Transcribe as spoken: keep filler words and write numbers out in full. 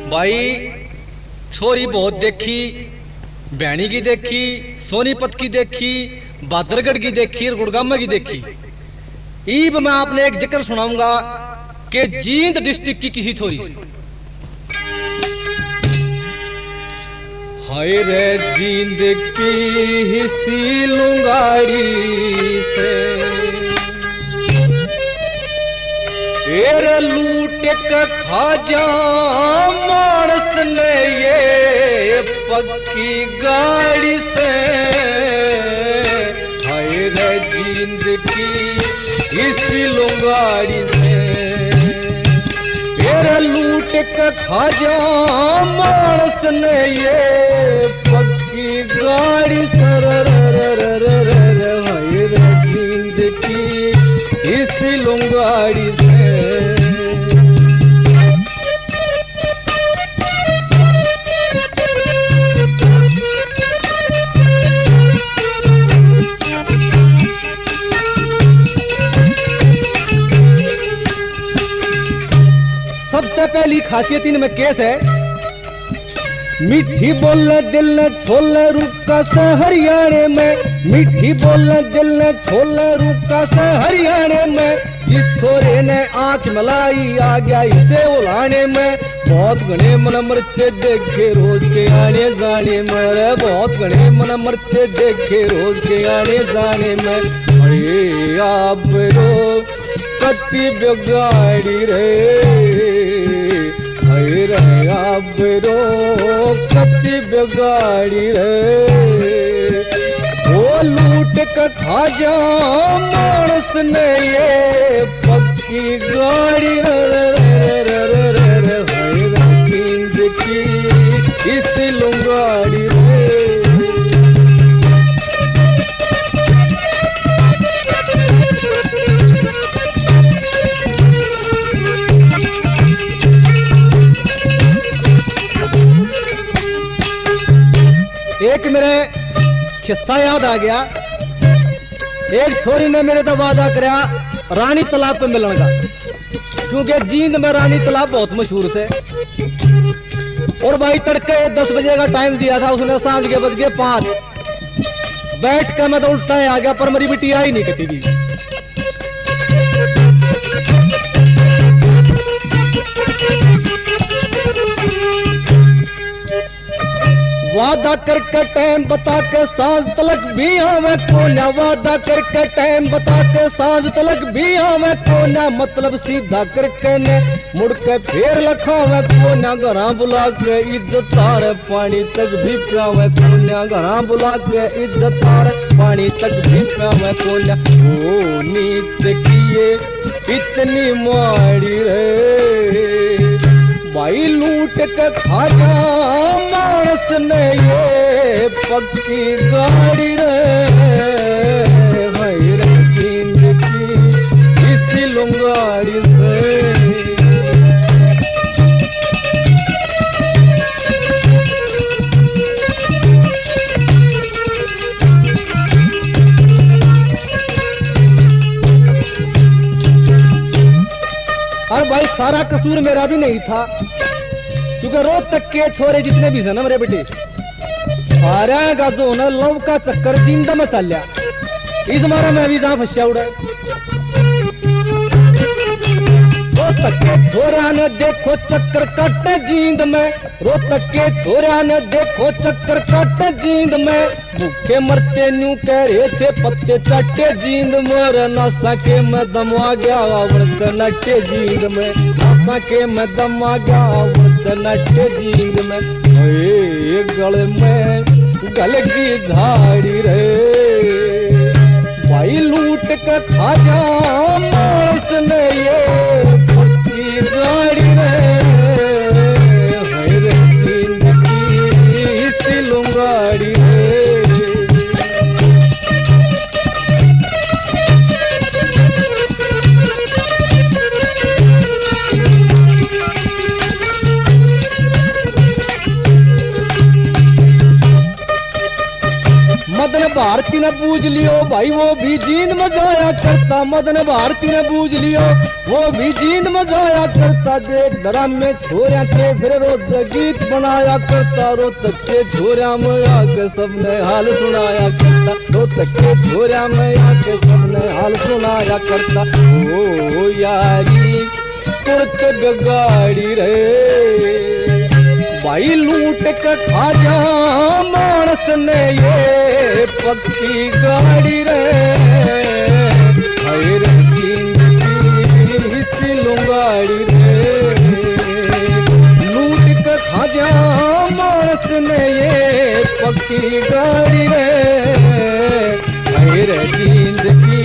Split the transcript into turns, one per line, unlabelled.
भाई छोरी बहुत देखी, बैणी की देखी, सोनीपत की देखी, बादरगढ़ की देखी और गुड़गामा की देखी। ईब मैं आपने एक जिक्र सुनाऊंगा कि जींद डिस्ट्रिक्ट की किसी छोरी से। हाय रे जींद की हिसी लुंगाड़ी से तेरे लूट के खा जा मानस ने ये पक्की गाड़ी से। हाय रे जींद की इसी लुंगाड़ी से तेरे लूट के खा जा मानस ने ये पक्की गाड़ी से। हाय रे जींद की इसी लुंगाड़ी से। सबसे पहली खासियत इनमें केस है, मीठी बोलने दिल ने छोले रूखा से हरियाणे में। मीठी बोलने दिल ने छोले रूखा से हरियाणे में। जिस छोरे ने आंख मलाई आ गया इसे उलाने में। बहुत घने मन मरते देखे रोज के आने जाने में। बहुत घने मन मरते देखे रोज के आने जाने में। अरे आप रो कति बिगाड़ी रे। अरे रे आप रो कति बिगाड़ी रे। वो लूट के खा जा मानस ने ये पक्की गाड़ी रे। जींद की इस लुंगाड़ी रे। एक मेरे किस्सा याद आ गया। एक छोरी ने मेरे तो वादा कराया रानी तालाब पे मिलने का, क्योंकि जींद में रानी तालाब बहुत मशहूर से। और भाई तड़के दस बजे का टाइम दिया था उसने, सांझ के बज गए पांच। बैठ कर मैं तो उल्टा आ गया, पर मेरी बिटिया ही नहीं कती भी। वादा करके टाइम बता के सांझ तलक भी आवे कोना। वादा करके टाइम बता के सांझ तलक भी आवे कोना। मतलब सीधा करके ने मुड़ के फेर लखावे कोना। घरा बुला के इज्जत तारे पानी तक भी पियावे कोना। घरा बुला के इज्जत तारे पानी तक भी पियावे कोना। ओ नीत किए इतनी माड़ी रे। भाई लूट के खा जा मानस ने ये पक्की गाड़ी रे। भाई रे जींद की इसी लुंगाड़ी से। और भाई सारा कसूर मेरा भी नहीं था, क्योंकि रोज तक के छोरे जितने भी थे ना मेरे बेटे, सारा का जो ना लव का चक्कर जींद में चल लिया। इस मारा मैं भी जहां फंसा उड़ा। रोज तक के छोरा ने देखो चक्कर काटे जींद में। रोज तक के छोरा ने देखो चक्कर काटे जींद में। भूखे मरते न्यू कह रहे थे पत्ते चट्टे जींद में। नशा के मैं दम आ गया व्रत नट्टे जींद में। नशा के मैं दम आ गया व्रत नट्टे जींद में। गले में गल की झाड़ी रे। भाई लूट के खा जा मानस ने ये पक्की गाड़ी रे। रे जींद की इसी लुंगाड़ी रे। मदन भारती ने बूझ लियो भाई वो भी जींद में जाया करता। मदन भारती ने बूझ लियो वो भी जींद में जाया करता। देख डरा में छोरिया के फिर रोज गीत बनाया करता। रोहतक के छोरिया में आके सबने हाल सुनाया करता। रोहतक के छोरिया में आके सबने हाल सुनाया करता। ओ यारी कुर्त गगाड़ी रे भाई लूट के खा जा मानस ने ये पक्की गाड़ी रे। हर जिंदगी सिलुंगाड़ी रे लूट के खा जा मानस ने ये पक्की गाड़ी रे। हर जिंदगी